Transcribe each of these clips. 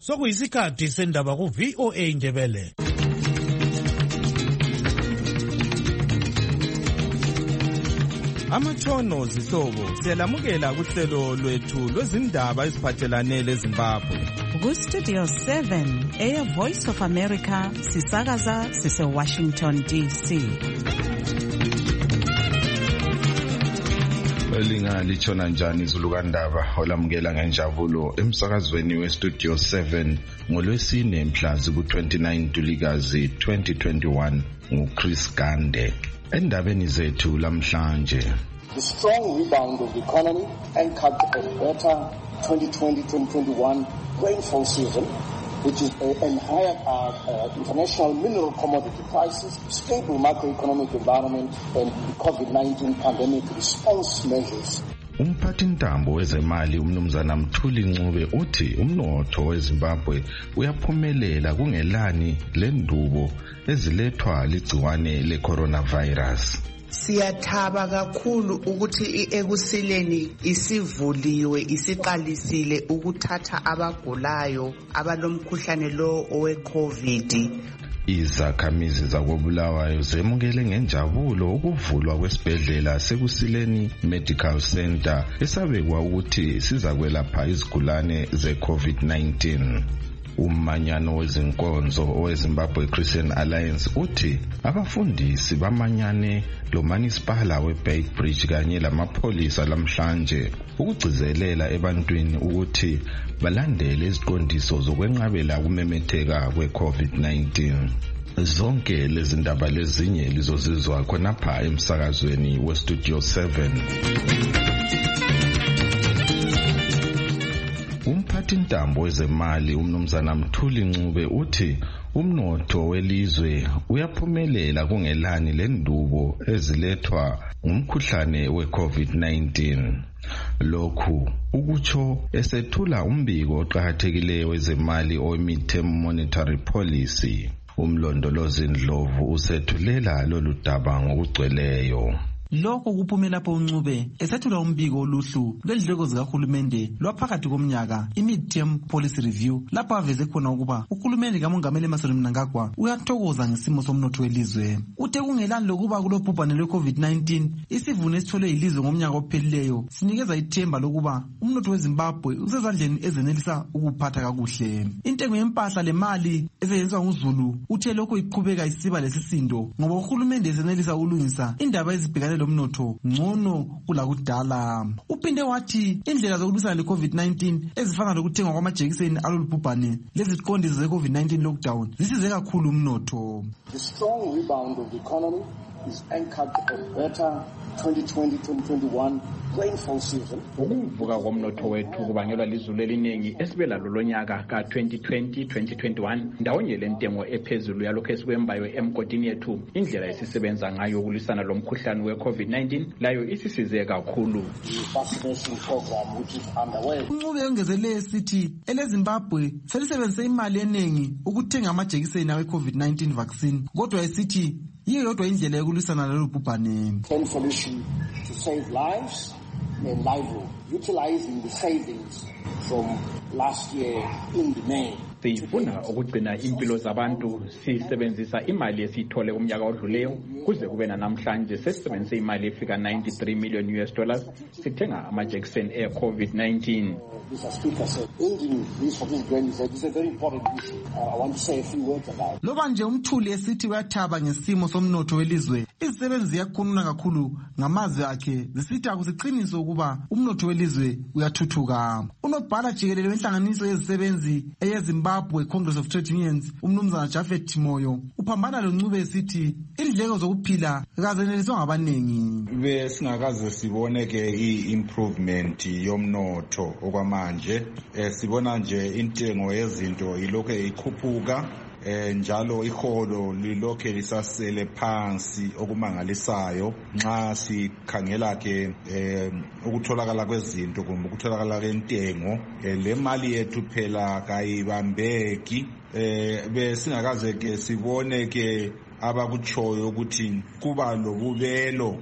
Sokuyisikhathi sendaba ku VOA Ndebele. Amatshono zihlobo siyalamukela kuhlelo lwethu lwezindaba eziphathelane leZimbabwe. Ku-Studio 7 Air Voice of America sisakaza sise-Washington DC. Lingalitshona njani izulukandaba olamukela ngenjabulo emsakazweni weStudio 7 ngolwesine mhla ku-29 Ntulikazi 2021 nguChris Gande. Endabeni zethu lamhlanje. The strong rebound of the economy anchored a better 2020-2021 rainfall season, which is and higher international mineral commodity prices, stable macroeconomic environment, and the COVID-19 pandemic response measures. Umphathintambo wezemali umnumzana Mthuli Ncube uthi umnotho weZimbabwe uyaphumelela kungelani lendubo ezilethwa ligciwane le-coronavirus. Siyathaba kakhulu ukuthi ekusileni isivuliwe isiqalisile ukuthatha abagulayo abalomkhuhlane lo owe-COVID. Izakhamizi zakoBulawayo zemukele ngenjabulo ukuvulwa kwesibhedlela sekusileni Medical Center esabekwa ukuthi sizakwelapha izigulane ze-COVID-19. Umanyano wezinkonzo oweZimbabwe Christian Alliance uthi abafundisi bamanyane lomanisipala weBeitbridge kanye lamapholisa lamhlanje ukugcizelela ebantwini ukuthi balandele iziqondiso zokwenqabela ukumemetheka kwe-COVID-19. Zonke lezi ndaba lezinye lizozizwa khonapha emsakazweni weStudio 7. Umphathintambo wezemali umnumzana Mthuli Ncube uthi umnotho welizwe uyaphumelela kungelani lendubo ezilethwa ngumkhuhlane we-COVID-19. Lokhu ukutsho esethula umbiko oqhathekile wezemali o-Mid-Term Monetary Policy. Umlondolozi Ndlovu usethulela lolu daba ngokugcweleyo. Lokho kuphumela lapho uNcube esethula umbiko oluhlu lwendleko zikahulumende lwaphakathi komnyaka i-Mid-Term Policy Review lapho aveze khona ukuba uhulumende kaMongameli Emmerson Mnangagwa uyathokoza ngesimo somnotho welizwe. Uthe kungelani lokuba kulobhubhane lwe-COVID-19 isivuno esitholwe yilizwe ngomnyaka ophelileyo sinikeza ithemba lokuba umnotho weZimbabwe usezandleni ezenelisa ukuphatha kakuhle. Intengo yempahla lemali esetshenziswa nguZulu uthe lokho iqhubeka isiba lesisindo ngoba uhulumende ezenelisa ukulungisa indaba ezibhekane lomnotho ngcono kulakudala. Uphinde wathi indlela zokulwisana le-COVID-19 ezifana lokuthengwa kwamajekiseni alolubhubhane leziqondiso ze-COVID-19 lockdown zisize kakhulu umnotho. The strong rebound of the economy is anchored a better 2020-2021 rainfall season. Ukuvuka komnotho wethu kubangelwa lizulu eliningi esibe lalo lonyaka ka-2020-2021 ndawonye lentengo ephezulu yalokho esikwembayo emgodini yethu. Indlela esisebenza ngayo ukulwisana lomkhuhlane we-COVID-19 layo isisize kakhulu. Uncube yongezele esithi eleZimbabwe selisebenzise imali eningi ukuthenga amajekiseni awe-COVID-19 vaccine kodwa esithi yiyo yodwa indlela yokulwisana lolu bhubhane. Solution to save lives and livelihood, utilizing the savings from last year in the May. Sifuna ukugcina impilo zabantu sisebenzisa imali esiyithole kumnyaka odluleyo kuze kube namhlanje sesisebenzise imali efika $93 million sithenga amajekiseni e-COVID-19. Mr. Speaker said, ending this for this grand is a very important issue. I want to say a few words about it. Loba nje umthuli esithi uyathaba ngesimo somnotho welizwe, izisebenzi ziyakhuluma kakhulu ngamazwi akhe zisithi akusiqiniso ukuba umnotho welizwe uyathuthuka. Unobhala jikelele wenhlanganiso yezisebenzi eyeZimbabwe Congress of Trade Unions umnumzana Japhet Moyo uphambana loNcube esithi indleko zokuphila kazeneliswa ngabanengi. Besingakaze sibone ke i-improvement yomnotho okwamanje sibona nje intengo yezinto ilokhe ikhuphuka njalo iholo lilokhe lisasele phansi okumangalisayo nxa sikhangela ke ukutholakala kwezinto kumbe ukutholakala kwentengo le mali yethu phela kayibambeki besingakaze ke sibone ke abakutshoyo ukuthi kuba lobubelo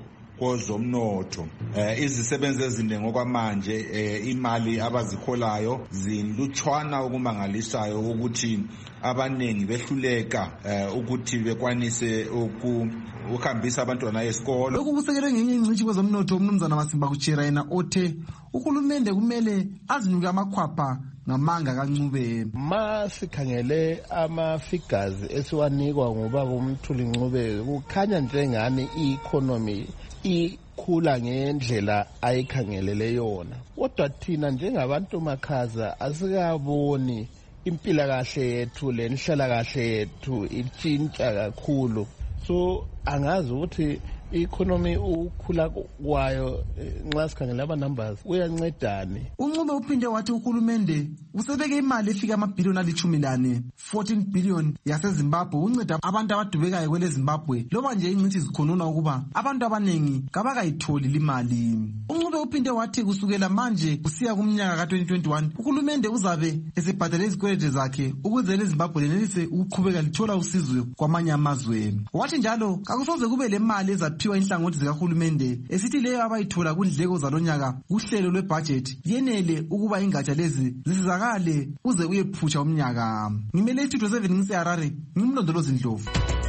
kwezomnotho. Izisebenzi eziningi okwamanje imali abazikholayo zilutshwana okumangalisayo ukuthi abaningi behluleka ukuthi bekwanise ukuhambisa abantwana esikolo. Lokhu kusekelwe ngenye ingcitshi kwezomnotho umnumzana Masimba Kuchera yena othe uhulumende kumele azinuke amakhwapha ngamanga kaNcube. Masikhangele ama-figures esiwanikwa ngoba uMthuli Ncube kukhanya njengani i-economy ikhula ngendlela ayikhangelele yona, kodwa thina njengabantu makhaza asikaboni impilakahle yethu lenhlalakahle yethu itshintsha kakhulu. So angazi ukuthi i-economy ukhula kwayo nxa sikhangela ama-numbers uyancedani. uNcube uphinde wathi uhulumende usebeke imali efika amabhiliyoni ali-14 billion yaseZimbabwe unceda abantu abadubekayo kwele Zimbabwe, loba nje ingcithi zikhonona ukuba abantu abaningi kabakayitholi limali. uNcube uphinde wathi kusukela manje kusiya kumnyaka ka-2021 uhulumende uzabe esebhadala izikwelede zakhe ukuze leZimbabwe lenelise ukuqhubeka lithola usizo kwamanye amazwe. Wathi njalo kakusoze kube le mali ezaphiwa inhlangothi zikahulumende esithi leyo abayithola kundleko zalonyaka kuhlelo lwebudget yenele ukuba ingatsha lezi zisizakale uze uyephutsha umnyaka. Ngimele istudio 7 ngiseHarare, ngimlondolozi Ndlovu.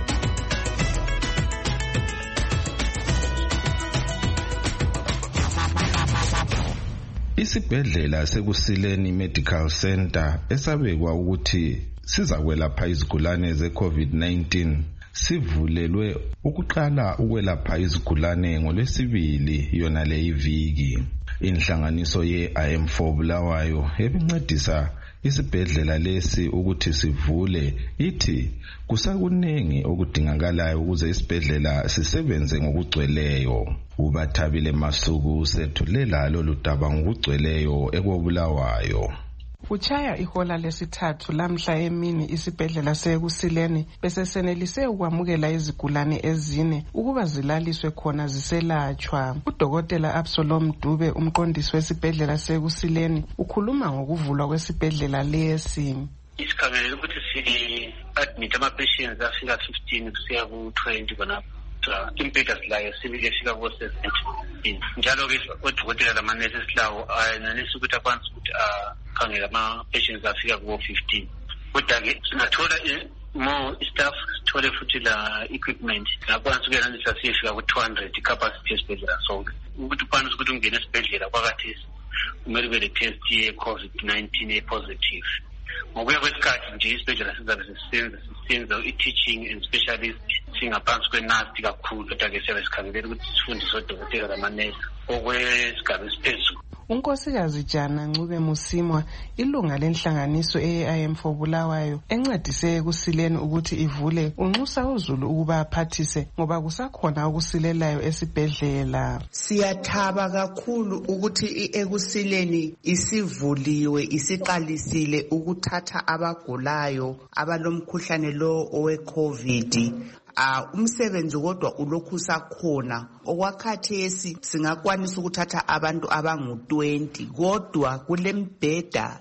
Isibhedlela seKusileni Medical Center esabekwa ukuthi sizakwelapha izigulane ze-COVID-19 sivulelwe ukuqala ukwelapha izigulane ngoLwesibili yona le iviki. Inhlanganiso ye-IM4 Bulawayo ebincedisa isibhedlela lesi ukuthi sivule ithi kusakuningi okudingakalayo ukuze isibhedlela sisebenze ngokugcweleyo. uBathabile Masuku sethulela lolu daba ngokugcweleyo ekobulawayo. Kuchaya ihola lesithathu lamhla emini isibhedlela seKusileni besesenelise ukwamukela izigulane ezine ukuba zilaliswe khona ziselatshwa. Udokotela Absalom Dube umqondisi wesibhedlela seKusileni ukhuluma ngokuvulwa kwesibhedlela lesi. Isikhabe ukuthi si-admit ama-patients afika 15 kusiya ku-20 khonapho. Impeda silayo sibike fika ko-17 njalo-ke odokotela lamanesi esilawo ayenelisa ukuthi akwanise ukuthi akhangele ama-patients afika kubo-15 kodwa-ke singathola more staff sithole futhi la equipment ngakwanisa ukuyenanisa siyefika ku-200 capacity esibhedlela sonke ukuthi ukwanise ukuthi ungene esibhedlela kwakathesi kumele ube le-test ye-COVID-19 e-positive. Ngokuya kwesikhathi nje isibhedlela sizabe sisenza i-teaching and specialist singaphansi kwenasti kakhulu kodwa-ke siyabe sikhangelele ukuthi sifundise odokotela lamanesi okwesigaba esiphezulu. uNkosikazi Jana Ncube Musimwa ilunga lenhlanganiso ye-IM4 Bulawayo encedise eKusileni ukuthi ivule unxusa uzulu ukuba aphathise ngoba kusakhona ukusilelayo esibhedlela. Siyathaba kakhulu ukuthi eKusileni isivuliwe isiqalisile ukuthatha abagulayo abalomkhuhlane lo owe-COVID. Umsebenzi kodwa ulokhu sakhona okwakhathesi singakwanisa ukuthatha abantu abangu-20 kodwa kulembheda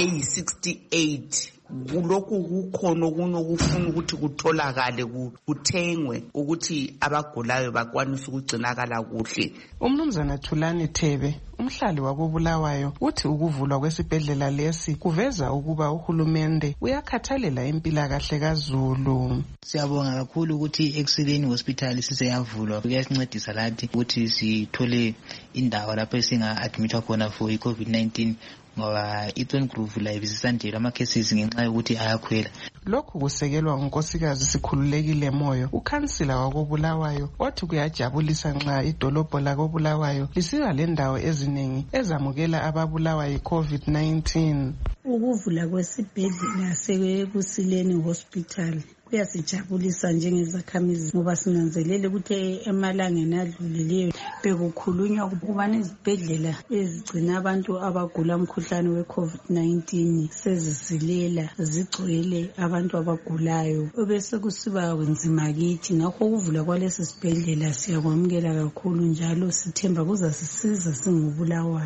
eyi-68 kulokhu kukhona okunye okufuna ukuthi kutholakale kuthengwe ukuthi abagulayo bakwanise ukugcinakala kuhle. Umnumzana Thulani Thebe umhlali wakobulawayo uthi ukuvulwa kwesibhedlela lesi kuveza ukuba uhulumende uyakhathalela impilakahle kaZulu. Siyabonga kakhulu ukuthi eKusileni Hospital siseyavulwa kuyasincedisa lathi ukuthi sithole indawo lapho esinga-admithwa khona for i-COVID-19 ngoba iThorn Grove la ibisisandela ama-cases ngenxa yokuthi ayakhwela. Lokhu kusekelwa uNkosikazi Sikhululekile Moyo ukhansila wakobulawayo othi kuyajabulisa nxa idolobho lakobulawayo lisiba lendawo eziningi ezamukela ababulawa yi-COVID-19. Ukuvula kwesibhedlela seKusileni Hospital kuyasijabulisa njengezakhamizi ngoba sinanzelele ukuthi emalangeni adlulileyo bekukhulunywa ukubana izibhedlela ezigcina abantu abagula umkhuhlane we-COVID-19 sezisilela zigcwele abantu abagulayo bese kusiba nzima kithi. Ngakho ukuvula kwalesi sibhedlela siyakwamukela kakhulu njalo sithemba kuzasisiza singobulawayo.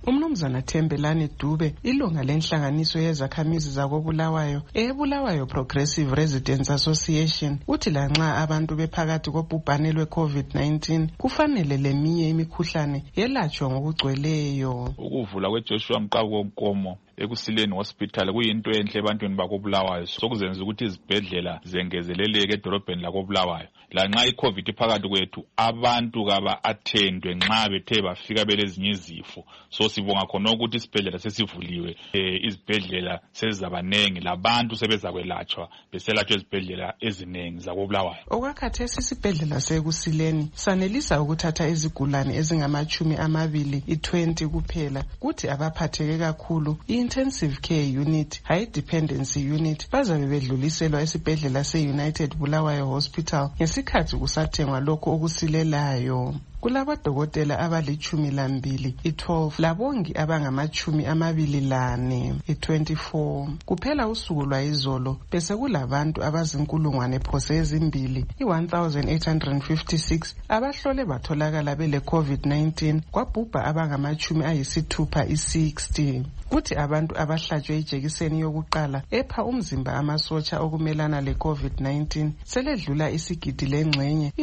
Umnumzana Thembelani Dube, ilunga lenhlanganiso yezakhamizi zakoBulawayo eBulawayo Progressive Residents Association, uthi lanxa abantu bephakathi kobhubhane lwe-COVID-19 kufanele leminye imikhuhlane yelatshwe ngokugcweleyo. Ukuvula kweJoshua Mqabu Nkomo eKusileni Hospital kuyinto enhle ebantwini bakoBulawayo, sokuzenza ukuthi izibhedlela zengezeleleke edolobheni lakoBulawayo. Lanxa iCovid iphakathi kwethu, abantu kaba-attendwe nxa bethe bafika belezinye izifo. So sibonga khona ukuthi isibhedlela sesivuliwe, izibhedlela sezizabanengi, labantu sebezakwelatshwa beselatshwa ezibhedlela ezinengi zakoBulawayo. Okwakhathesi isibhedlela seKusileni sanelisa ukuthatha izigulane ezingama-20 kuphela, kuthi abaphatheke kakhulu intensive care unit, high dependency unit bazabe bedluliselwa esibhedlela se-United Bulawayo Hospital ngesikhathi kusathengwa lokho okusilelayo. Kulabadokotela abali-12, i-12 labongi abangama-24, i-24. Kuphela usuku lwayizolo bese kulabantu abazinkulungwane phose ezimbili, i-1856 abahlole batholakala bele-COVID-19, kwabhubha abangama-60. Kuthi abantu abahlatshwe ijekiseni yokuqala epha umzimba amasotsha okumelana le-COVID-19 seledlula isigidi lengxenye,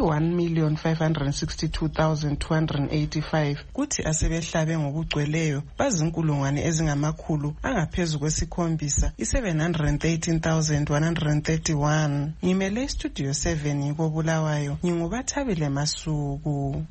i-1,562,285. Kuthi asebehlabe ngokugcweleyo bazinkulungwane ezingamakhulu angaphezu kwesikhombisa, i-713,131. Ngimele iStudio 7 koBulawayo, nginguBathabile Masuku.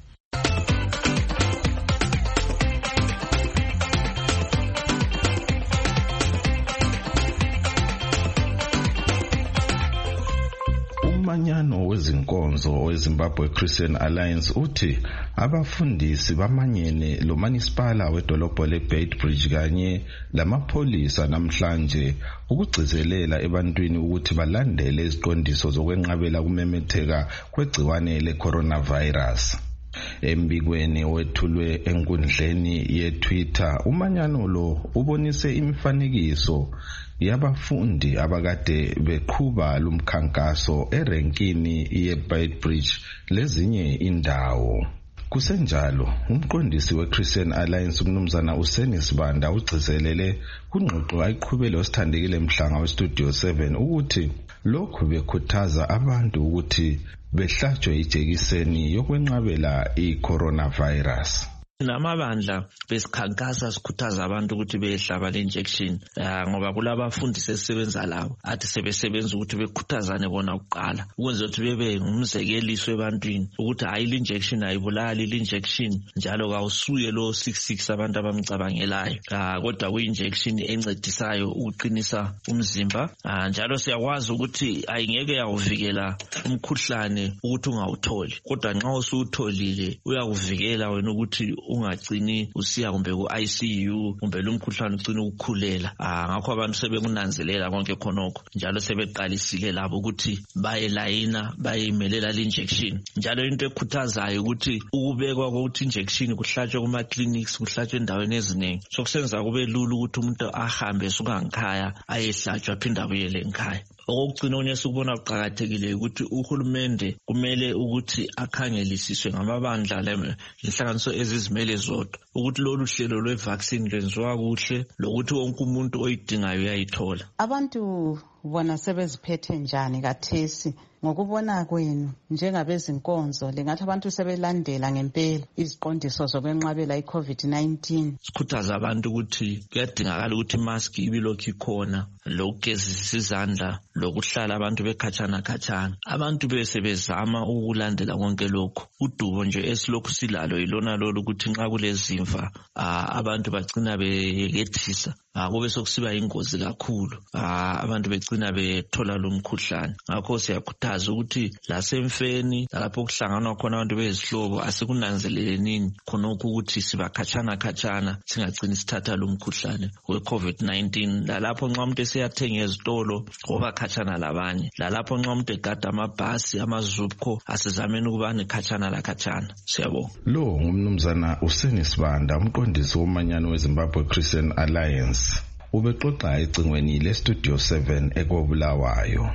Umanyano wezinkonzo weZimbabwe Christian Alliance uthi abafundisi bamanyene lo municipala wedolobho leBeitbridge kanye lamapholisa namhlanje ukugcizelela ebantwini ukuthi balandele iziqondiso zokwenqabela kumemetheka kwegciwane le-coronavirus. Embikweni wethulwe enkundleni ye-Twitter, umanyano lo ubonise imifanekiso yabafundi abakade beqhuba lumkhankaso erenkini yeBeitbridge lezinye indawo. Kusenjalo, umqondisi weChristian Alliance umnumzana uSenisibanda ugcizelele kungxoxo ayiqhubele osithandekile mhlanga weStudio 7 ukuthi lokhu bekhuthaza abantu ukuthi behlatshwe ijekiseni yokwenqabela i-coronavirus. Namabandla besikhankasa sikhuthaza abantu ukuthi behlaba le injection ngoba kulabafundi sesebenza labo athi sebesebenza ukuthi bekhuthazane bona ukuqala ukwenza ukuthi bebe ngumzekeliso ebantwini ukuthi hayi le injection ayibulali le injection njalo kawusuye lo 66 abantu abamcabangelayo kodwa ku injection encedisayo ukuqinisa umzimba njalo siyakwazi ukuthi ayingeke yawuvikela umkhuhlane ukuthi ungawutholi kodwa nxa usutholile uyakuvikela wena ukuthi ungagcini usiya kumbe ku-ICU kumbe lo mkhuhlane ugcina ukukhulela ngakho abantu sebekunanzelela konke khonokho njalo sebeqalisile labo ukuthi bayelayina bayimelela le injection njalo into ekhuthazayo ukuthi ukubekwa kokuthi injection kuhlatshwe kuma-clinics kuhlatshwe endaweni eziningi sokusenza kube lula ukuthi umuntu ahambe suka ngikhaya ayehlatshwa aphinde abuyele ngikhaya. Okugcina onye sikubona kuqakathekile ukuthi uhulumende kumele ukuthi akhangelisiswe ngamabandla lenhlanganiso ezizimele zodwa ukuthi lolu hlelo lwe-vaccine lwenziwa kuhle lokuthi wonke umuntu oyidingayo uyayithola. Abantu bona sebeziphethe njani kathesi ngokubona kwenu njengabezinkonzo lingathi abantu sebelandela ngempela iziqondiso zokwenqabela i-COVID-19? Sikhuthaza abantu ukuthi kuyadingakala ukuthi imask ibilokhu ikhona lokugezisa izandla lokuhlala abantu bekhatshana abantu besebezama ukulandela konke lokhu. Udubo nje esilokhu silalo ilona lolu ukuthi nxa kulezimfa abantu bagcina beyekethisa kube sokusiba ingozi kakhulu abantu begcina bethola lo mkhuhlane. Ngakho siyakhuthaza ukuthi lasemfeni lapho kuhlanganwa khona abantu bezihlobo asikunanzeleleni khonokho ukuthi sibakhatshana singagcini sithatha lo mkhuhlane we-COVID-19 lalapho nxa umuntu esiyathenga ezitolo ngoba khatshana labanye lalapho nxa umuntu egada amabhasi amazupco asizameni ukuba nekhatshana lakhatshana. Siyabonga. Lo ngumnumzana uSenisibanda umqondisi womanyano weZimbabwe Christian Alliance ubexoxa ecingweni leStudio 7 eKobulawayo.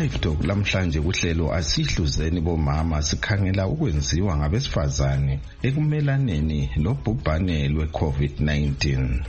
Live Talk lamhlanje kuhlelo asihluzeni bomama sikhangela ukwenziwa ngabesifazane ekumelaneni lobhubhane lwe-COVID-19.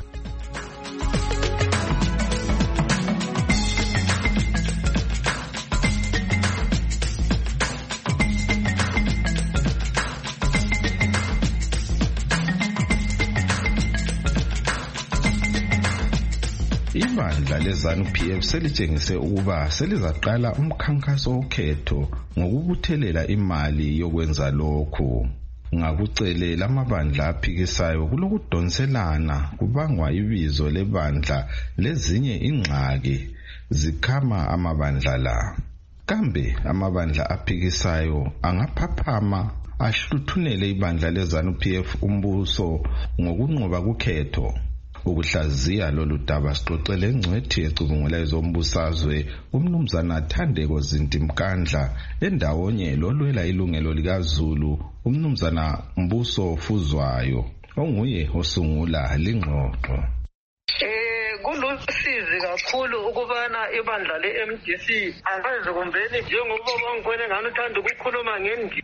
Ibandla leZANU-PF selitshengise ukuba selizaqala umkhankaso wokhetho ngokubuthelela imali yokwenza lokhu. Ngakucelela amabandla aphikisayo kulokudonselana kubangwa ibizo lebandla lezinye ingxaki zikhama amabandla la. Kambe amabandla aphikisayo angaphaphama ahluthunele ibandla leZANU-PF umbuso ngokunqoba kukhetho. Ukuhlaziya lolu daba sixoxele engcwethi ecubungula ezombusazwe umnumzana Thandeko Zintimkandla endawonye lolwela ilungelo likaZulu umnumzana Mbuso Fuzwayo onguye osungula lingxoxo. Kulusizi kakhulu ukubana ibandla le-MDC akaze kumbeni njengoba bangibone ngani uthanda ukukhuluma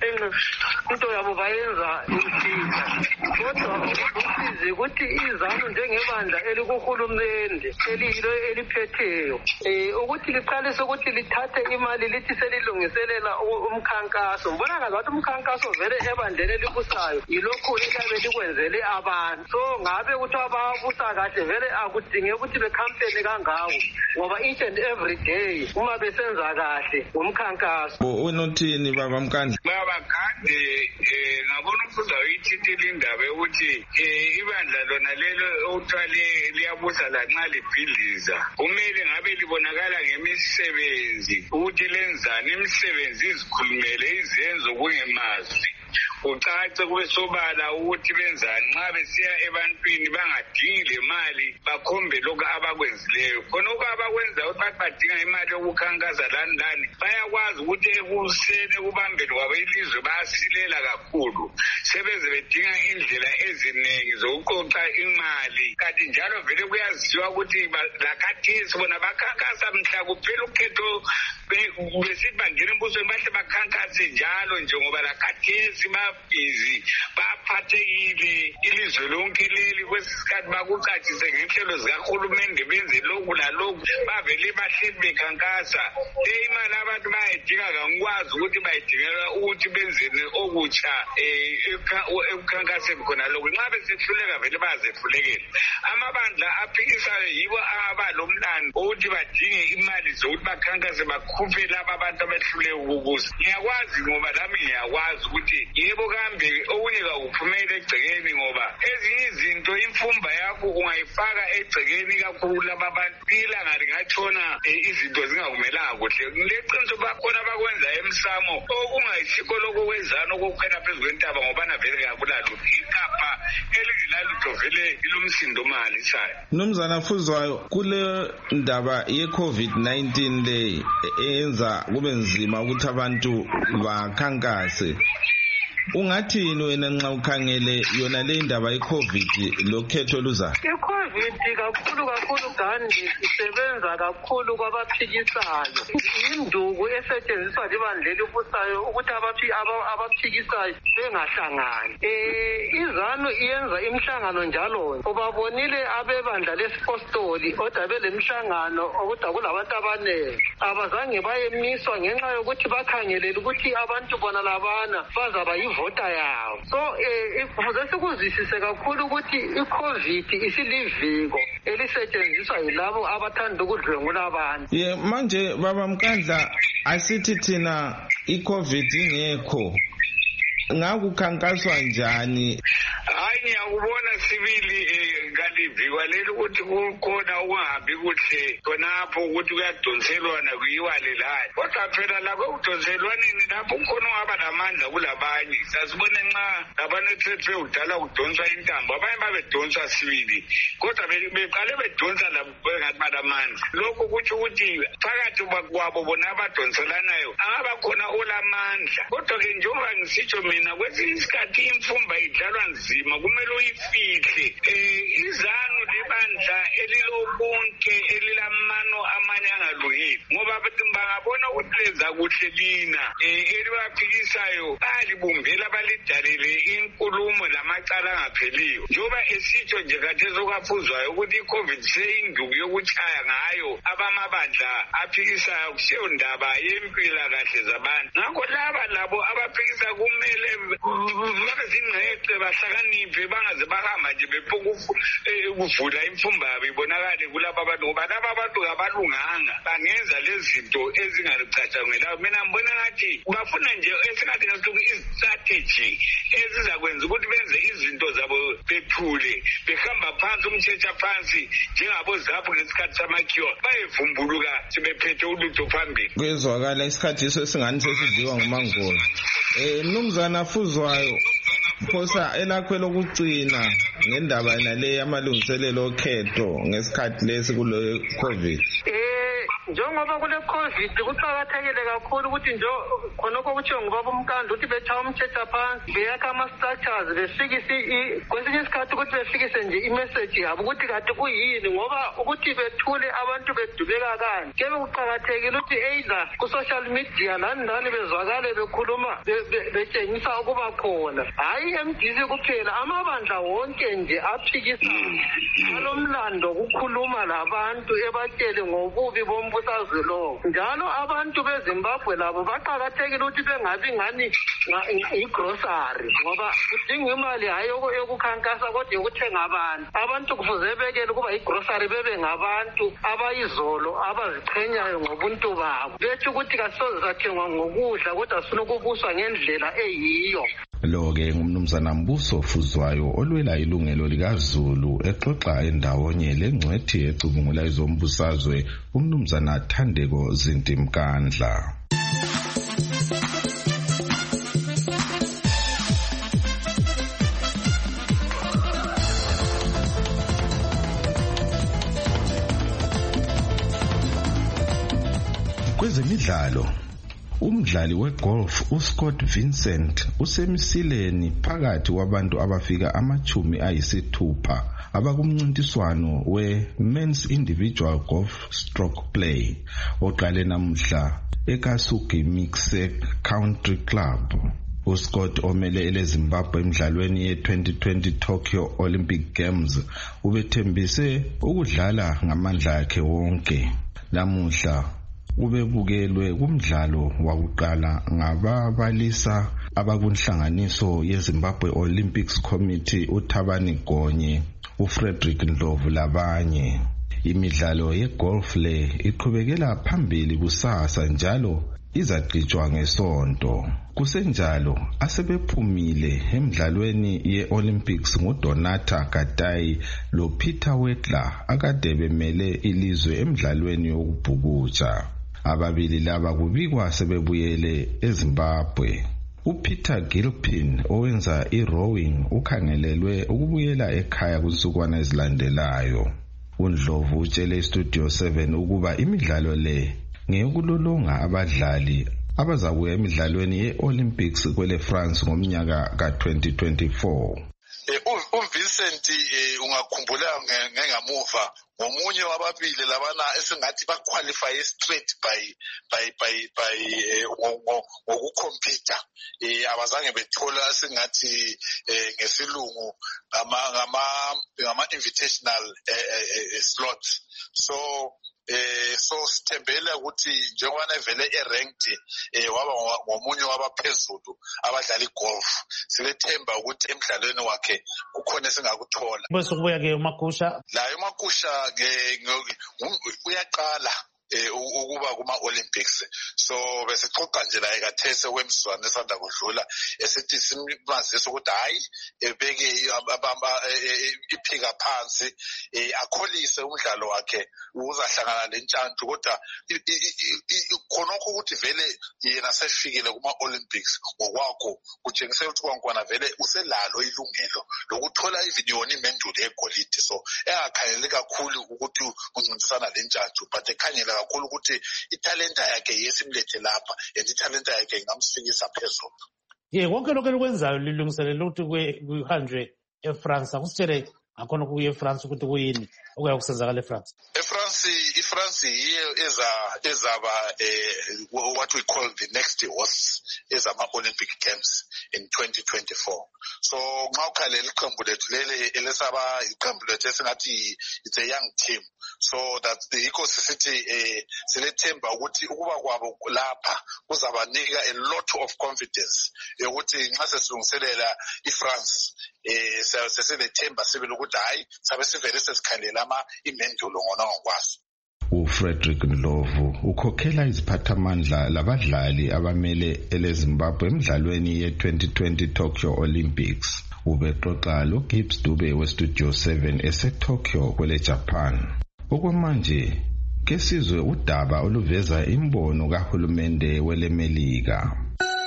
into yabo bayenza insika. Kodwa kulusizi ukuthi iZANU njengebandla elikuhulumende eliyilo eliphetheyo ukuthi liqalise ukuthi lithathe imali lithi selilungiselela umkhankaso. Mbona ngathi umkhankaso vele ebandleni elibusayo yilokhu eliyabe likwenzele abantu. So ngabe ukuthi ababusa kahle vele akudinge ukuthi bekhampeni kangako ngoba each and every day uma besenza kahle umkhankaso. Unothini baba Mkandla? Baba Kande ngabona ukuza uyithithile indaba ukuthi ibandla lona lelo uthwale liyabusa lanxa libhidliza kumele ngabe libonakala ngemisebenzi ukuthi lenzani imisebenzi izikhulumele izenzo kungemazwi. Ucace kube sobala ukuthi benzani nxa besiya ebantwini bangadingi le mali bakhombe lokho abakwenzileyo. Khonokho abakwenza ukuthi badinga imali yokukhankasa lani bayakwazi ukuthi ekuseni ekubambeni kwabo ilizwe bayasilela kakhulu. Sebeze bedinga indlela eziningi zokuqoqa imali. Kanti njalo vele kuyaziwa ukuthi lakhathesi bona bakhankasa mhla kuphela ukhetho besithi bangena embusweni bahle bakhankase njalo njengoba lakhathesi babhizi baphathekile ilizwe lonke leli kwesikhathi bakucatshise ngenhlelo zikahulumende benze lokhu lalokhu bavele bahleli bekhankasa. Imali abantu bayidinga kangikwazi ukuthi bayidingela ukuthi benzeni okutsha ekukhankaseni khona lokhu. Nxa besehluleka vele bazehlulekela. Amabandla aphikisayo yibo abalomlando ukuthi badinge imali zokuthi bakhankase bakhuphe laba abantu abehluleka ukubusa. Ngiyakwazi ngoba lami ngiyakwazi ukuthi yebo kambe okunye kakuphumele egcekeni ngoba ezinye izinto imfumba yakho ungayifaka egcekeni kakhulu laba bantu ilanga lingatshona izinto zingakumelanga kuhle. Leqiniso bakhona bakwenza emsamo okungayisikho lokho kwezana okukhona phezu kwentaba ngoba navele kakulalo igapha elingelalutho vele ilomsindo mali isayo. Mnumzana Fuzwayo, kule ndaba ye-COVID-19 le eyenza kube nzima ukuthi abantu bakhankase, ungathini wena nxa ukhangele yona le ndaba ye-COVID lokhetho luza? I-COVID kakhulu Gandhi isebenza kakhulu kwabaphikisayo. Induku esetshenziswa libandla elibusayo ukuthi abaphikisayo bengahlangani. iZANU iyenza imihlangano njalo. Ubabonile abebandla lesipostoli kodwa belemhlangano ukuthi kulabantu abaningi abazange bayemiswa ngenxa yokuthi bakhangelele ukuthi abantu bona labana bazaba yivota yawo. So kufuze sikuzwisise kakhulu ukuthi i-COVID isiliviko elisetshenziswa yilabo abathanda ukudlwengula abantu. Manje baba Mkandla, asithi thina i-COVID ingekho ngakukhankaswa njani? Hayi ngiyakubona sibili kalivika leli ukuthi kukhona ukungahambi kuhle khonapho ukuthi kuyadonselwana kuyiwale layo. Kodwa phela lakho kudonselwaneni lapho khona ungaba namandla kulabanye. Sasibone nxa labanethethe udala kudonswa intambo abanye babedonswa sibili kodwa beqale bedonsa labo bengathi balamandla. Lokho kutsho ukuthi phakathi kwabo bona abadonselanayo angaba khona olamandla. Kodwa-ke njengoba ngisitsho mina kwesinye isikhathi imfumba idlalwa nzima kumele uyifihle. iZANU libandla elilobunke elilamano amanye angalungile ngoba bangabona ukuthi lenza kuhle lina elibaphikisayo balibumbela balidalele inkulumo lamacala angapheliyo njengoba esitsho nje khathesi okwafuzwayo ukuthi i-COVID seyinduku yokutshaya ngayo abamabandla aphikisayo kuseyo ndaba yempilakahle zabantu. Ngakho laba labo abaphikisa kumele bazingcece bahlakaniphe bangaze bahamba nje ukuvula imfumba yabo ibonakale kulaba abantu ngoba laba abantu abalunganga bangenza lezi zinto ezingalicatshangelayo. Mina ngibona ngathi bafuna nje esingathi ngasuku i-strategy ezizakwenza ukuthi benze izinto zabo bethule behamba phansi umthetho phansi njengabo zapho ngesikhathi samakhiwa bayevumbuluka sebephethe ulutho phambili. Kwezwakala isikhathi esingani sesidliwa ngumangolo. Mnumzana Fuzwayo phosa elakho lokugcina ngendaba nale yamalungiselelo okhetho ngesikhathi lesi kule COVID. Njengoba kule COVID kuqakathekile kakhulu ukuthi nje khonokho kutshiwo ngubaba uMkandla ukuthi betshaya umthetho phansi beyakha ama-structures befikise kwesinye isikhathi ukuthi befikise nje imessage yabo ukuthi kade kuyini ngoba ukuthi bethule abantu bedubeka kanje kebe kuqakathekile ukuthi either ku-social media lani bezwakale bekhuluma betshengisa ukuba khona hhayi MDC kuphela amabandla wonke nje aphikisayo alomlando kukhuluma labantu ebatshele ngobubi bombusazwe njalo abantu beZimbabwe labo baqakathekile ukuthi bengabi ngani igrocery ngoba kudinga imali hayi yokukhankasa kodwa yokuthenga abantu kufuze bekele ukuba igrocery bebe ngabantu abayizolo abazichenyayo ngobuntu babo bethu ukuthi kasoze sathengwa ngokudla kodwa sifuna ukubuswa ngendlela eyiyo. Lo-ke ngumnumzana Mbuso Fuzwayo olwela ilungelo likaZulu exoxa endawonye lengcwethi ecubungula izombusazwe umnumzana Thandeko Zintimkandla. Kwezemidlalo, umdlali wegolf uScott Vincent usemsileni phakathi kwabantu abafika 60 abakumncintiswano we-Men's Individual Golf Stroke Play oqale namuhla eKasugi Mixed Country Club. uScott omele eleZimbabwe emidlalweni ye-2020 Tokyo Olympic Games ubethembise ukudlala ngamandla akhe wonke. Namuhla ubebukelwe kumdlalo wakuqala ngababalisa abakunhlanganiso yeZimbabwe Olympics Committee uThabani Gonye, uFrederick Ndlovu labanye. Imidlalo yegolf le iqhubekela phambili kusasa njalo izagqitshwa ngeSonto. Kusenjalo asebephumile emidlalweni ye-Olympics nguDonata Gatayi loPeter Wedler akade bemele ilizwe emidlalweni yokubhukutsha. Ababili laba kubikwa sebebuyele eZimbabwe. uPeter Gilpin owenza i-rowing ukhangelelwe ukubuyela ekhaya kunsukwana ezilandelayo. uNdlovu utshele iStudio 7 ukuba imidlalo le ngeyokulolonga abadlali abazakuya emidlalweni ye-Olympics kwele France ngomnyaka ka-2024. uVincent ungakhumbula ngengamuva ngomunye wababili labana esingathi baqualify straight by ngokukhompyutha abazange bethola singathi ngesilungu ngama invitational slots. So sithembela ukuthi njengoba vele eranked waba ngomunye wabaphezulu abadlala igolf silethemba ukuthi emidlalweni wakhe kukhona singakuthola. Bese kubuya ke uMagusha la uMagusha uyaqala ukuba kuma-Olympics. So besixoxa nje la ekathese kwemswane esanda kudlula esithi simazise ukuthi hayi ebeke iphika phansi akholise umdlalo wakhe uzahlangana lentshantshu kodwa khonokho ukuthi vele yena sefikile kuma-Olympics ngokwakho kutshengisela ukuthi kwankwana vele uselalo ilungelo lokuthola even yona imenduli yegolide. So engakhangeli kakhulu ukuthi uncintisana lentshantshu but ekhangela kakhulu ukuthi italenta yakhe yesimlethe lapha and italenta yakhe ingamfikisa phezulu. Konke lokho elikwenzayo lilungiselela ukuthi kuhanjwe eFrance. Akusitshele ngakhona kuye eFrance ukuthi kuyini. okuya kusenzakala eFrance? iFrance yiyo ezaba what we call the next host ezama-Olympic Games in 2024. So nxa ukhalela iqembu lethu leli elesaba iqembu lethu esingathi it's a young team. So that yikho sisithi silethemba ukuthi ukuba kwabo lapha kuzabanika a lot of confidence yokuthi nxa sesilungiselela iFrance sesilethemba sibili ukuthi hayi sabe sivele sesikhalela imendulo ngona ngokwaso. uFrederick Ndlovu ukhokhela iziphathamandla labadlali abamele eleZimbabwe emidlalweni ye-2020 Tokyo Olympics. Ubexoxa loGibbs Dube weStudio 7 eseTokyo kwele Japan. Okwamanje ke sizwe udaba oluveza imbono kahulumende weleMelika.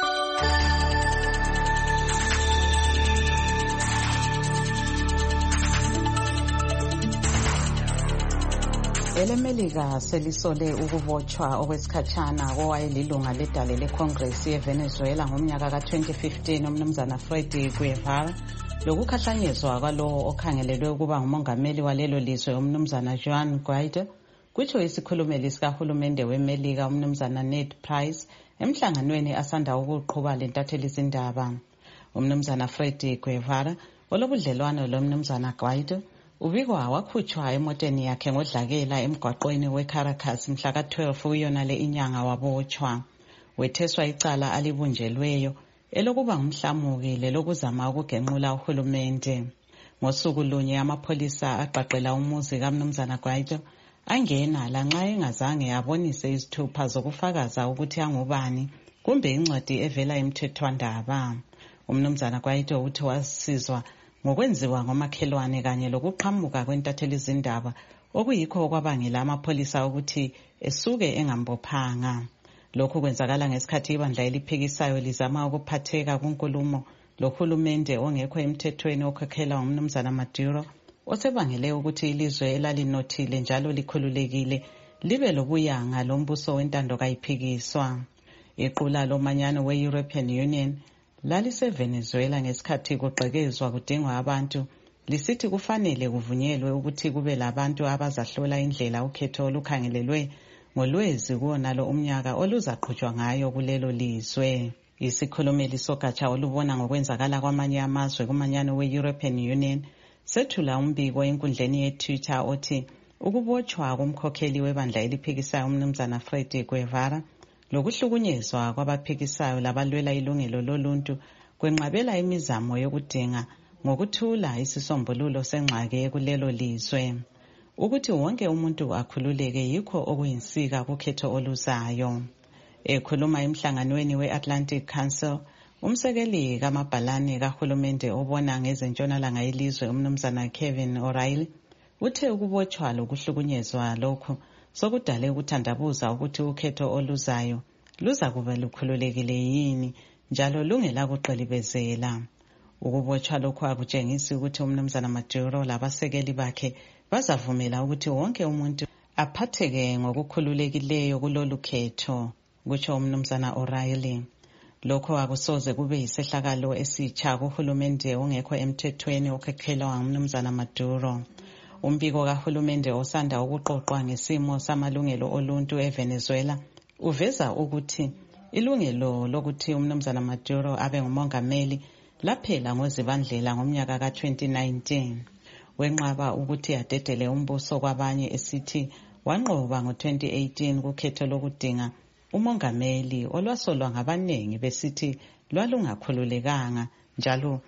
EleMelika selisole ukubotshwa okwesikhatshana kowayelilunga ledale leCongress yeVenezuela ngomnyaka ka-2015 umnumzana Freddy Guevara lokukhahlanyezwa kwalowo okhangelelwe ukuba ngumongameli walelo lizwe umnumzana Juan Guaido, kutsho isikhulumeli sikahulumende weMelika umnumzana Ned Price emhlanganweni asanda ukuqhuba lentatheli zindaba. Umnumzana Freddy Guevara olobudlelwano lomnumzana Guaido ubikwa wakhutshwa emoteni yakhe ngodlakela emgwaqweni weCaracas mhla ka-12 kuyonale inyanga wabotshwa. Wetheswa icala alibunjelweyo elokuba ngumhlamuki lelokuzama ukugenqula uhulumende. Ngosuku lunye amapholisa aqaqela umuzi kamnumzana Guaido angena lanxa engazange abonise izithupha zokufakaza ukuthi angubani kumbe incwadi evela emthethwandaba. Umnumzana Guaido uthi wasizwa ngokwenziwa ngomakhelwane kanye lokuqhamuka kwentatheli zindaba okuyikho okwabangela amapholisa ukuthi esuke engambophanga. Lokhu kwenzakala ngesikhathi ibandla eliphikisayo lizama ukuphatheka kunkulumo lohulumende ongekho emthethweni okhokhela umnumzana Maduro osebangele ukuthi ilizwe elalinothile njalo likhululekile libe lobuyanga lombuso wentando kayiphikiswa. Iqula lomanyano we-European Union laliseVenezuela ngesikhathi kugqekezwa kudingwa abantu lisithi kufanele kuvunyelwe ukuthi kube labantu abazahlola indlela ukhetho olukhangelelwe ngolwezi kuwonalo umnyaka oluzaqhutshwa ngayo kulelo lizwe. Isikhulumeli sogatsha olubona ngokwenzakala kwamanye amazwe kumanyano we-European Union sethula umbiko enkundleni ye-Twitter othi ukubotshwa komkhokheli webandla eliphikisayo umnumzana Freddy Guevara lokuhlukunyezwa kwabaphikisayo labalwela ilungelo loluntu kwenqabela imizamo yokudinga ngokuthula isisombululo sengxaki kulelo lizwe. Ukuthi wonke umuntu akhululeke yikho okuyinsika kukhetho oluzayo. Ekhuluma emhlanganweni we-Atlantic Council, umsekeli kamabhalane kahulumende obona ngezentshonalanga yelizwe umnumzana Kevin O'Reilly uthe ukubotshwa lokuhlukunyezwa lokhu sokudale ukuthandabuza ukuthi ukhetho oluzayo luza kuba lukhululekile yini njalo lungela kuqilibezela. Ukubotshwa lokhu akutshengisi ukuthi umnumzana Maduro labasekeli bakhe bazavumela ukuthi wonke umuntu aphatheke ngokukhululekileyo kulolu khetho, kutsho umnumzana O'Reilly. Lokho akusoze kube yisehlakalo esitsha kuhulumende ongekho emthethweni okhokhelwa ngumnumzana Maduro. Umbiko kahulumende osanda ukuqoqwa ngesimo samalungelo oluntu eVenezuela uveza ukuthi ilungelo lokuthi umnumzana Maduro abe ngumongameli laphela ngozibandlela ngomnyaka ka-2019. Wenqaba ukuthi adedele umbuso kwabanye esithi wanqoba ngo-2018 kukhetho lokudinga umongameli olwasolwa ngabaningi besithi lwalungakhululekanga njalo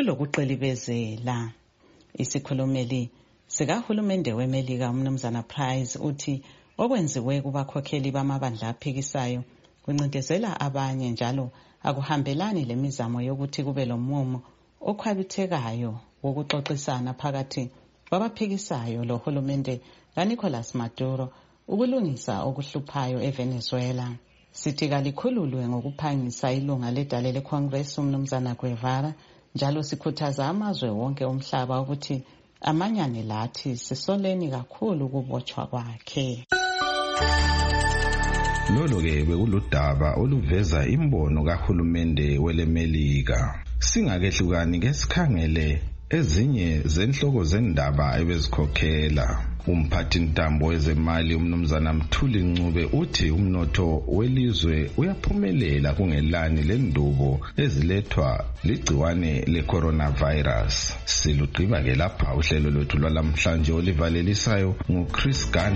lulokuqilibezela. Isikhulumeli sikahulumende weMelika umnumzana Price uthi okwenziwe kubakhokheli bamabandla aphikisayo kuncindezela abanye njalo akuhambelani lemizamo yokuthi kube lomumo okhwabithekayo wokuxoxisana phakathi kwabaphikisayo lohulumende kaNicolas Maduro ukulungisa okuhluphayo eVenezuela. Sithi kalikhululwe ngokuphangisa ilunga ledale leCongress umnumzana Guevara njalo sikhuthaza amazwe wonke omhlaba ukuthi amanyane lathi sisoleni kakhulu ukubotshwa kwakhe. Lolo-ke bekuludaba oluveza imbono kahulumende weleMelika. Singakehlukani ngesikhangele ezinye zenhloko zendaba ebezikhokhela. Umphathi ntambo wezemali umnumzana Mthuli Ncube uthi umnotho welizwe uyaphumelela kungelani lendubo ezilethwa ligciwane le-coronavirus. Silugqiba ke lapha uhlelo lwethu lwalamhlanje olivalelisayo nguChris Gunn.